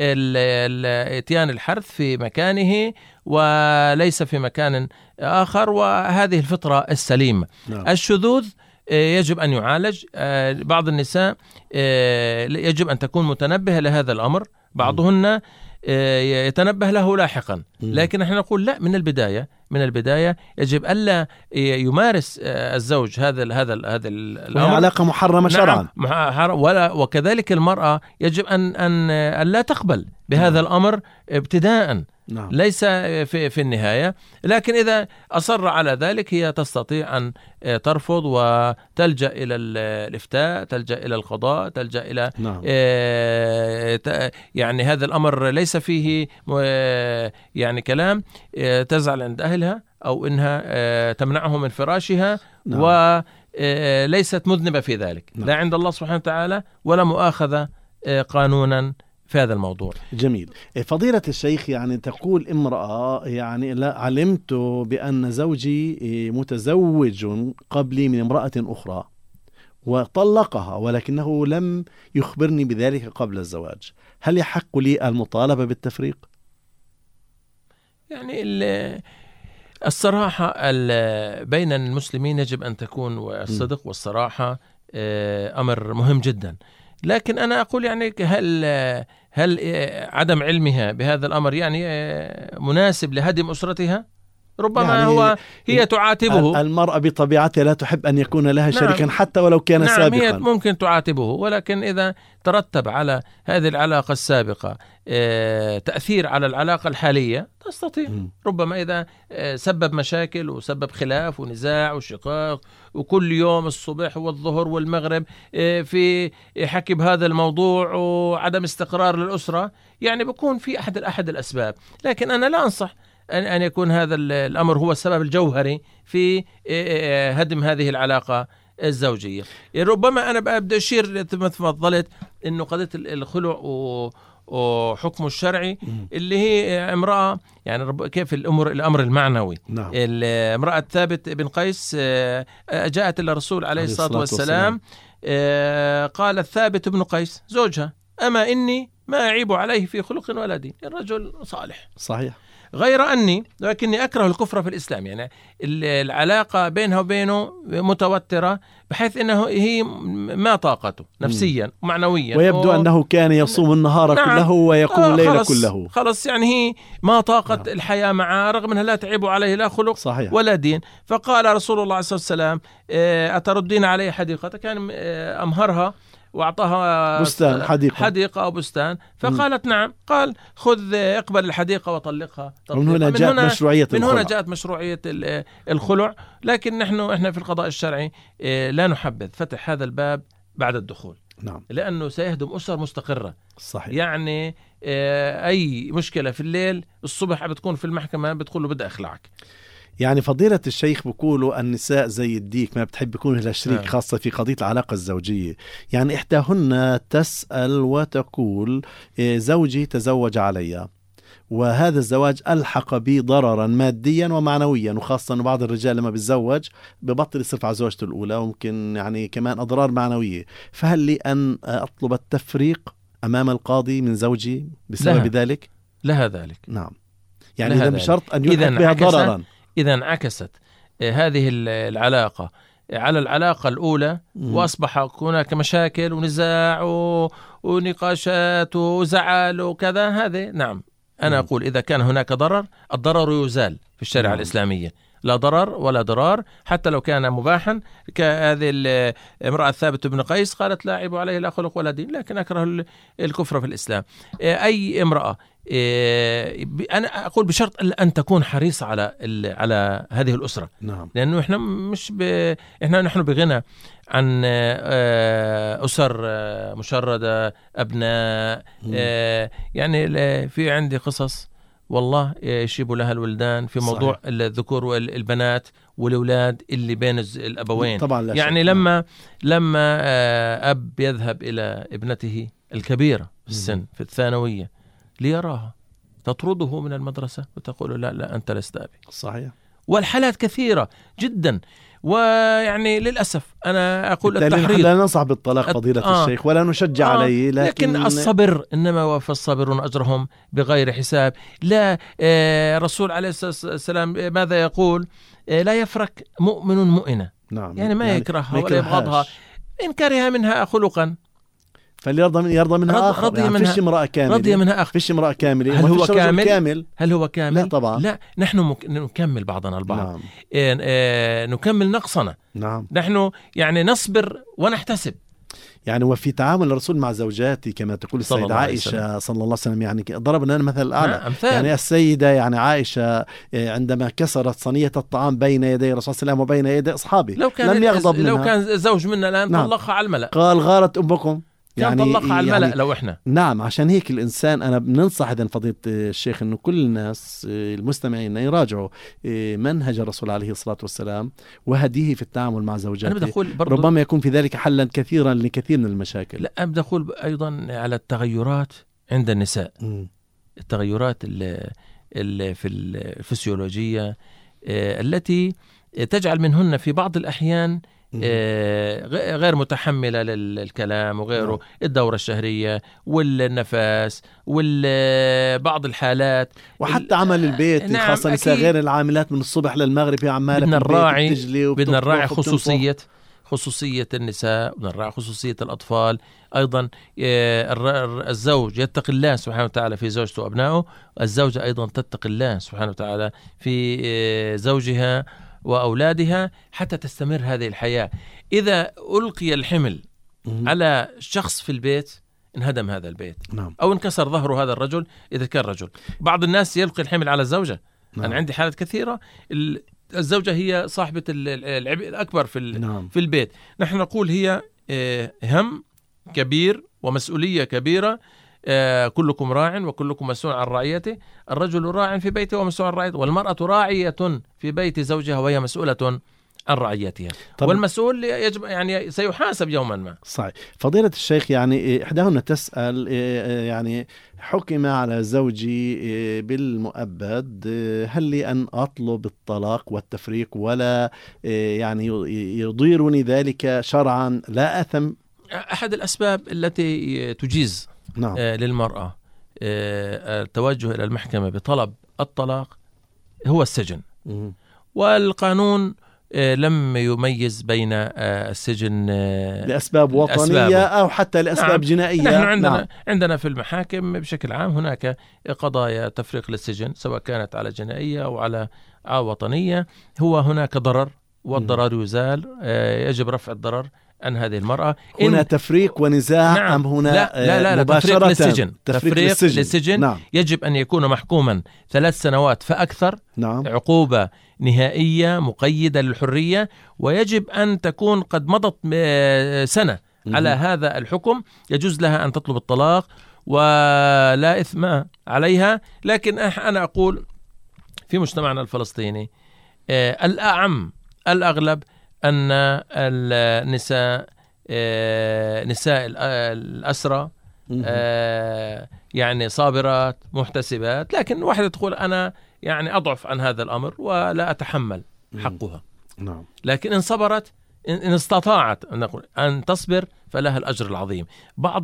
اتيان الحرث في مكانه وليس في مكان آخر، وهذه الفطرة السليمة. نعم. الشذوذ يجب أن يعالج. بعض النساء يجب أن تكون متنبهة لهذا الأمر، بعضهن يتنبه له لاحقا، لكن نحن نقول لا، من البداية من البداية يجب ألا يمارس الزوج هذا هذا هذا الأمر. علاقة محرمة شرعا. نعم. ولا وكذلك المرأة يجب أن أن ألا تقبل بهذا نعم. الأمر ابتداء. نعم. ليس في في النهاية، لكن إذا أصر على ذلك هي تستطيع أن ترفض وتلجأ إلى الإفتاء، تلجأ إلى القضاء، تلجأ إلى نعم. يعني هذا الأمر ليس فيه يعني كلام، تزعل عند أهلها أو إنها تمنعه من فراشها. نعم. وليست مذنبة في ذلك. نعم. لا عند الله سبحانه وتعالى ولا مؤاخذة قانونا في هذا الموضوع. جميل. فضيلة الشيخ، يعني تقول امرأة يعني لا علمت بأن زوجي متزوج قبلي من امرأة أخرى وطلقها، ولكنه لم يخبرني بذلك قبل الزواج، هل يحق لي المطالبة بالتفريق؟ يعني الصراحة بين المسلمين يجب أن تكون، والصدق والصراحة أمر مهم جدا. لكن أنا أقول يعني هل هل عدم علمها بهذا الأمر يعني مناسب لهدم أسرتها؟ ربما يعني هو هي تعاتبه. المرأة بطبيعتها لا تحب أن يكون لها شريكا. نعم. حتى ولو كان نعم سابقا. هي ممكن تعاتبه، ولكن إذا ترتب على هذه العلاقة السابقة تأثير على العلاقة الحالية تستطيع. م. ربما إذا سبب مشاكل وسبب خلاف ونزاع وشقاق، وكل يوم الصبح والظهر والمغرب في حكي بهذا الموضوع وعدم استقرار للأسرة، يعني بيكون في أحد أحد الأسباب. لكن أنا لا أنصح أن يكون هذا الأمر هو السبب الجوهري في هدم هذه العلاقة الزوجية. ربما أنا بدي أشير مثل ما تفضلت إنه قضية الخلع وحكمه الشرعي اللي هي امرأة، يعني كيف الأمر الأمر المعنوي. نعم. امرأة ثابت بن قيس جاءت إلى الرسول عليه الصلاة والسلام قال الثابت بن قيس زوجها: أما إني ما أعيب عليه في خلق ولا دين. الرجل صالح صحيح، غير أني لكني أكره الكفر في الإسلام. يعني العلاقة بينها وبينه متوترة بحيث أنه هي ما طاقته نفسيا ومعنويا، ويبدو و... أنه كان يصوم النهار نعم. كله ويقوم آه الليل كله. خلص يعني هي ما طاقت نعم. الحياة معه، رغم أنها لا تعيب عليه لا خلق صحيح. ولا دين. فقال رسول الله صلى الله عليه وسلم: أتردين علي حديقة؟ كان أمهرها وأعطاها بستان حديقة. حديقة أو بستان، فقالت م. نعم. قال: خذ اقبل الحديقة وطلقها. من هنا جاءت من مشروعية من هنا جاءت مشروعية الخلع. لكن نحن إحنا في القضاء الشرعي لا نحبذ فتح هذا الباب بعد الدخول، نعم. لأنه سيهدم أسر مستقرة. صحيح. يعني أي مشكلة في الليل الصبح بتكون في المحكمة بتقول له بدي أخلعك. يعني فضيلة الشيخ بيقولوا النساء زي الديك ما بتحب يكون لها شريك آه. خاصة في قضية العلاقة الزوجية. يعني إحداهن تسأل وتقول: زوجي تزوج علي، وهذا الزواج ألحق بي ضررا ماديا ومعنويا، وخاصة أنه بعض الرجال لما بيتزوج ببطل يصرف على زوجته الأولى، وممكن يعني كمان أضرار معنوية. فهل لي أن أطلب التفريق أمام القاضي من زوجي بسبب لها. ذلك؟ لها ذلك نعم. يعني إذا بشرط أن يلحق بها ضررا. إذا انعكست هذه العلاقة على العلاقة الأولى م. وأصبح هناك مشاكل ونزاع ونقاشات وزعل وكذا، هذا نعم أنا م. أقول إذا كان هناك ضرر، الضرر يزال في الشريعة نعم. الإسلامية، لا ضرر ولا ضرار حتى لو كان مباحا. كهذه الامرأة ثابت بن قيس قالت: لا أعيب عليه لا خلق ولا دين، لكن أكره الكفر في الإسلام. أي امرأة، أنا أقول بشرط أن تكون حريصة على على هذه الأسرة نعم. لأنه إحنا مش ب... إحنا نحن بغنى عن أسر مشردة، أبناء. يعني في عندي قصص والله يشيبوا لها الولدان في موضوع صحيح. الذكور والبنات والأولاد اللي بين الأبوين طبعا لا يعني شك. لما لما أب يذهب إلى ابنته الكبيرة في السن في الثانوية ليراها، تطرده من المدرسة وتقول: لا لا أنت لست أبي. صحيح. والحالات كثيرة جدا. ويعني للأسف أنا أقول التحريض، لا ننصح بالطلاق فضيلة آه الشيخ ولا نشجع آه عليه، لكن, لكن الصبر، إنما وفى الصابرون أجرهم بغير حساب. لا آه الرسول عليه الصلاة والسلام ماذا يقول؟ آه لا يفرك مؤمن مؤمنة. نعم. يعني ما يعني يكرهها ولا يبغضها، إن كره منها خلقا فليرضى من يرضى منها آخر. رضي يعني منها فيش امرأة كاملة، رضي منها آخر. فيش امرأة كاملة. هل هو كامل؟ كامل؟ هل هو كامل؟ لا طبعا. لا، نحن مك... نكمل بعضنا البعض. نعم. إيه... إيه... نكمل نقصنا. نعم. نحن يعني نصبر ونحتسب. يعني وفي تعامل الرسول مع زوجاتي كما تقول السيدة عائشة صلى الله عليه وسلم، يعني ضربنا مثل الأعلى. يعني السيدة يعني عائشة عندما كسرت صينية الطعام بين يدي الرسول صلى الله عليه وسلم وبين يدي أصحابه لو كان لم يغضب منها. لو كان زوج منا الآن نعم. طلقها على الملأ، قال: غارت أمكم. يعني طلقها على الملأ. يعني لو إحنا نعم. عشان هيك الإنسان أنا بننصح إذا فضيلة الشيخ إنه كل الناس المستمعين يراجعوا منهج الرسول عليه الصلاة والسلام وهديه في التعامل مع زوجاته. ربما يكون في ذلك حلا كثيرا لكثير من المشاكل. لا، بدي أقول أيضا على التغيرات عند النساء. م. التغيرات اللي اللي في الفسيولوجية التي تجعل منهن في بعض الأحيان غير متحملة للكلام وغيره. الدورة الشهرية والنفس وبعض الحالات وحتى عمل البيت. نعم. خاصة نساء غير العاملات من الصبح للمغرب هي عمالة بدنا نراعي بدنا نراعي خصوصية خصوصية النساء، بدنا نراعي خصوصية الأطفال. أيضا الزوج يتقي الله سبحانه وتعالى في زوجته وأبنائه، الزوجة أيضا تتقي الله سبحانه وتعالى في زوجها وأولادها حتى تستمر هذه الحياة. إذا ألقي الحمل م- على شخص في البيت انهدم هذا البيت. نعم. أو انكسر ظهره هذا الرجل إذا كان رجل. بعض الناس يلقي الحمل على الزوجة. نعم. أنا عندي حالات كثيرة الزوجة هي صاحبة العبء الأكبر في نعم. في البيت. نحن نقول هي هم كبير ومسؤولية كبيرة. آه كلكم راع وكلكم مسؤول عن رعيته. الرجل راع في بيته ومسؤول عن رعيته، والمرأة راعية في بيت زوجها وهي مسؤولة عن رعيتها. طب والمسؤول يجب يعني سيحاسب يوما ما. صحيح. فضيلة الشيخ، يعني إحداهن تسأل يعني حكم على زوجي بالمؤبد، هل لي أن أطلب الطلاق والتفريق ولا يعني يضيرني ذلك شرعا لا أثم؟ أحد الأسباب التي تجيز نعم. للمرأة التوجه إلى المحكمة بطلب الطلاق هو السجن. م- والقانون لم يميز بين السجن لأسباب وطنية أسبابه. أو حتى لأسباب نعم. جنائية. نحن عندنا نعم. عندنا في المحاكم بشكل عام هناك قضايا تفريق للسجن، سواء كانت على جنائية أو على وطنية. هو هناك ضرر والضرر يزال، يجب رفع الضرر عن هذه المرأة. هنا تفريق ونزاع. نعم. أم هنا لا لا لا, لا مباشرة تفريق للسجن. تفريق, تفريق للسجن, للسجن. نعم. يجب أن يكون محكوما ثلاث سنوات فأكثر. نعم. عقوبة نهائية مقيدة للحرية، ويجب أن تكون قد مضت سنة م- على هذا الحكم. يجوز لها أن تطلب الطلاق ولا إثم عليها. لكن أنا أقول في مجتمعنا الفلسطيني الأعم الأغلب أن النساء نساء الأسرى يعني صابرات محتسبات، لكن واحدة تقول أنا يعني أضعف عن هذا الأمر ولا أتحمل حقها. نعم. لكن إن صبرت، إن استطاعت أن تصبر فلها الأجر العظيم. بعض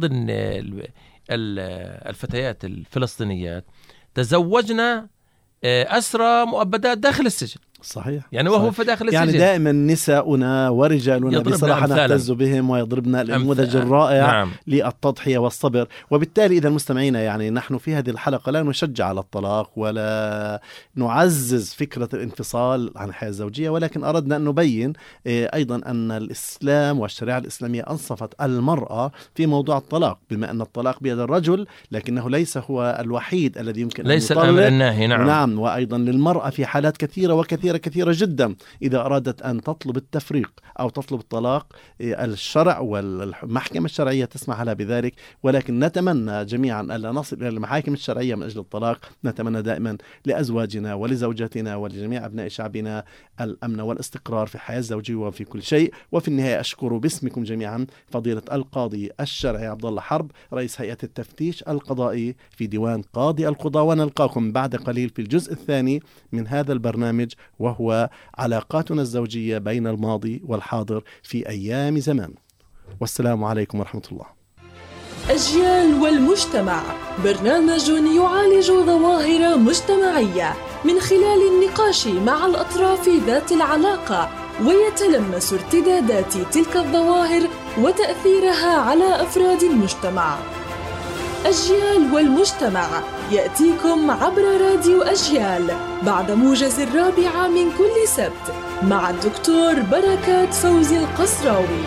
الفتيات الفلسطينيات تزوجنا أسرى مؤبدات داخل السجن. صحيح. يعني وهو صحيح. في داخل يعني السجن. دائما نساؤنا ورجالنا بصراحة نعتز بهم ويضربنا النموذج الرائع نعم. للتضحية والصبر. وبالتالي إذا المستمعين، يعني نحن في هذه الحلقة لا نشجع على الطلاق ولا نعزز فكرة الانفصال عن الحياة الزوجية، ولكن أردنا أن نبين أيضا أن الإسلام والشريعة الإسلامية أنصفت المرأة في موضوع الطلاق، بما أن الطلاق بيد الرجل لكنه ليس هو الوحيد الذي يمكن ليس أن يطلق. الأمر الناهي. نعم. نعم. وأيضا للمرأة في حالات كثيرة وكثيرة كثيرة جدا إذا أرادت أن تطلب التفريق أو تطلب الطلاق، الشرع والمحكمة الشرعية تسمح لها بذلك. ولكن نتمنى جميعا ألا نصل إلى المحاكم الشرعية من أجل الطلاق. نتمنى دائما لأزواجنا ولزوجاتنا ولجميع أبناء شعبنا الأمن والاستقرار في الحياة الزوجية وفي كل شيء. وفي النهاية أشكر باسمكم جميعا فضيلة القاضي الشرعي عبد الله حرب، رئيس هيئة التفتيش القضائي في ديوان قاضي القضاة. ونلقاكم بعد قليل في الجزء الثاني من هذا البرنامج، وهو علاقاتنا الزوجية بين الماضي والحاضر في أيام زمان. والسلام عليكم ورحمة الله. أجيال والمجتمع، برنامج يعالج ظواهر مجتمعية من خلال النقاش مع الأطراف ذات العلاقة، ويتلمس ارتدادات تلك الظواهر وتأثيرها على أفراد المجتمع. أجيال والمجتمع يأتيكم عبر راديو أجيال بعد موجز الرابعة من كل سبت مع الدكتور بركات فوزي القصراوي.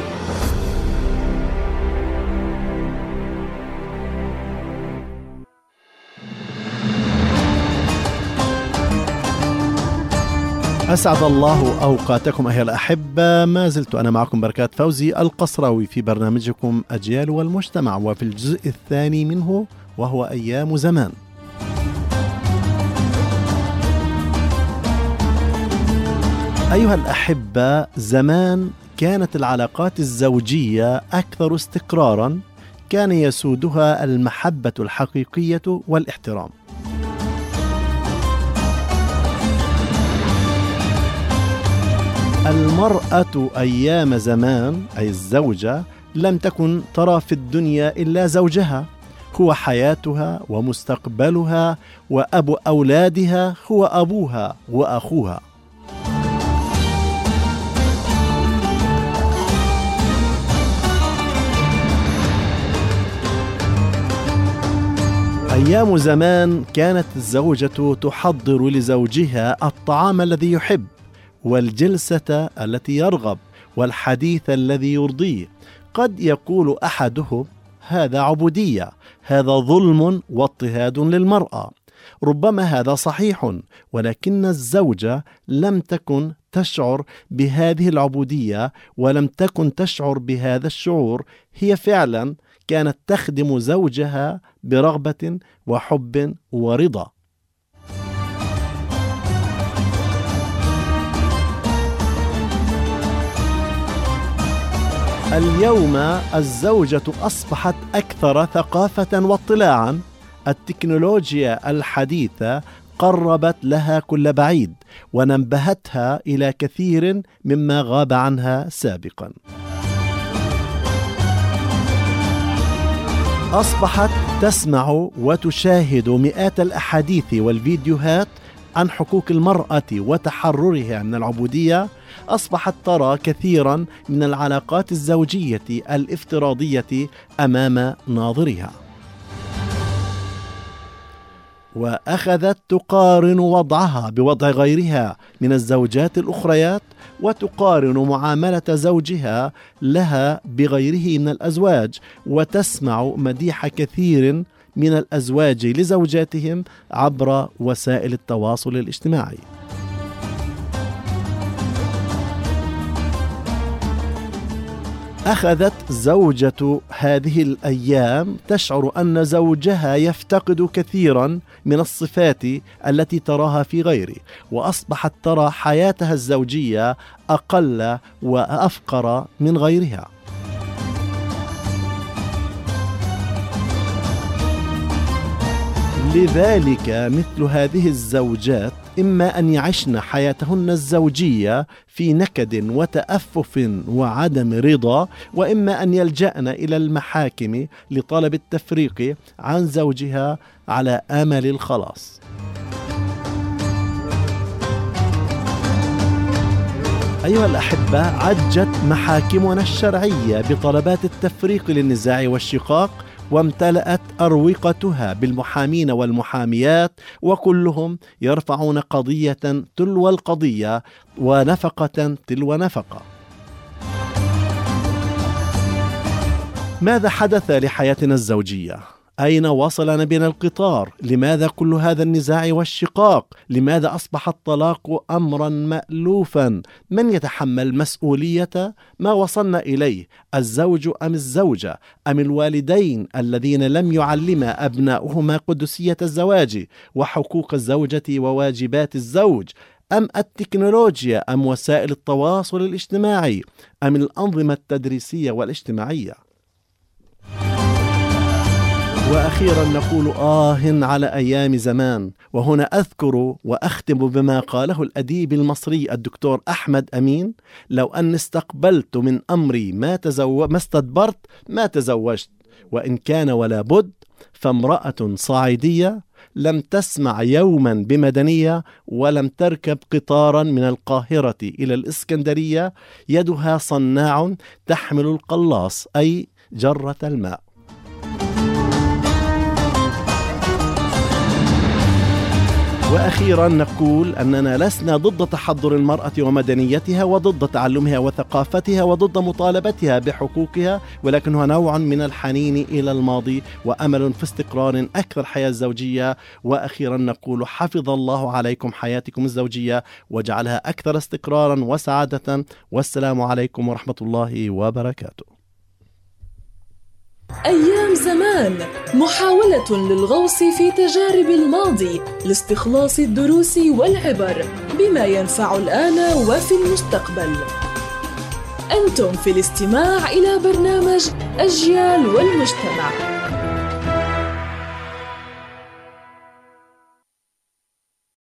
أسعد الله أوقاتكم أيها الأحبة. ما زلت أنا معكم بركات فوزي القصراوي في برنامجكم أجيال والمجتمع، وفي الجزء الثاني منه وهو أيام زمان. أيها الأحبة، زمان كانت العلاقات الزوجية أكثر استقراراً، كان يسودها المحبة الحقيقية والاحترام. المرأة أيام زمان أي الزوجة لم تكن ترى في الدنيا إلا زوجها، هو حياتها ومستقبلها، وأبو أولادها هو أبوها وأخوها. أيام زمان كانت الزوجة تحضر لزوجها الطعام الذي يحب، والجلسة التي يرغب، والحديث الذي يرضيه. قد يقول أحدهم هذا عبودية، هذا ظلم واضطهاد للمرأة. ربما هذا صحيح، ولكن الزوجة لم تكن تشعر بهذه العبودية ولم تكن تشعر بهذا الشعور. هي فعلا كانت تخدم زوجها برغبة وحب ورضا. اليوم الزوجة أصبحت أكثر ثقافة واطلاعا. التكنولوجيا الحديثة قربت لها كل بعيد ونبهتها إلى كثير مما غاب عنها سابقا. أصبحت تسمع وتشاهد مئات الأحاديث والفيديوهات عن حقوق المرأة وتحررها من العبودية. أصبحت ترى كثيرا من العلاقات الزوجية الافتراضية أمام ناظرها، وأخذت تقارن وضعها بوضع غيرها من الزوجات الأخريات، وتقارن معاملة زوجها لها بغيره من الأزواج، وتسمع مديح كثير من الأزواج لزوجاتهم عبر وسائل التواصل الاجتماعي. أخذت زوجة هذه الأيام تشعر أن زوجها يفتقد كثيرا من الصفات التي تراها في غيره، وأصبحت ترى حياتها الزوجية أقل وأفقر من غيرها. لذلك مثل هذه الزوجات إما أن يعشن حياتهن الزوجية في نكد وتأفف وعدم رضا، وإما أن يلجأن إلى المحاكم لطلب التفريق عن زوجها على آمل الخلاص. أيها الأحبة، عجت محاكمنا الشرعية بطلبات التفريق للنزاع والشقاق، وامتلأت أروقتها بالمحامين والمحاميات، وكلهم يرفعون قضية تلو القضية ونفقة تلو نفقة. ماذا حدث لحياتنا الزوجية؟ أين وصلنا بنا القطار؟ لماذا كل هذا النزاع والشقاق؟ لماذا أصبح الطلاق أمرا مألوفا؟ من يتحمل مسؤولية ما وصلنا إليه؟ الزوج أم الزوجة أم الوالدين الذين لم يعلما أبناؤهما قدسية الزواج وحقوق الزوجة وواجبات الزوج؟ أم التكنولوجيا أم وسائل التواصل الاجتماعي أم الأنظمة التدريسية والاجتماعية؟ وأخيرا نقول آه على أيام زمان. وهنا أذكر وأختم بما قاله الأديب المصري الدكتور أحمد أمين: لو أن استقبلت من أمري ما, تزو... ما استدبرت ما تزوجت، وإن كان ولا بد فامرأة صعيدية لم تسمع يوما بمدنية ولم تركب قطارا من القاهرة إلى الإسكندرية يدها صناع تحمل القلاص أي جرة الماء. وأخيرا نقول أننا لسنا ضد تحضر المرأة ومدنيتها وضد تعلمها وثقافتها وضد مطالبتها بحقوقها، ولكنها نوع من الحنين إلى الماضي وأمل في استقرار أكثر حياة زوجية. وأخيرا نقول حفظ الله عليكم حياتكم الزوجية وجعلها أكثر استقرارا وسعادة، والسلام عليكم ورحمة الله وبركاته. أيام زمان، محاولة للغوص في تجارب الماضي لاستخلاص الدروس والعبر بما ينفع الآن وفي المستقبل. أنتم في الاستماع إلى برنامج أجيال والمجتمع.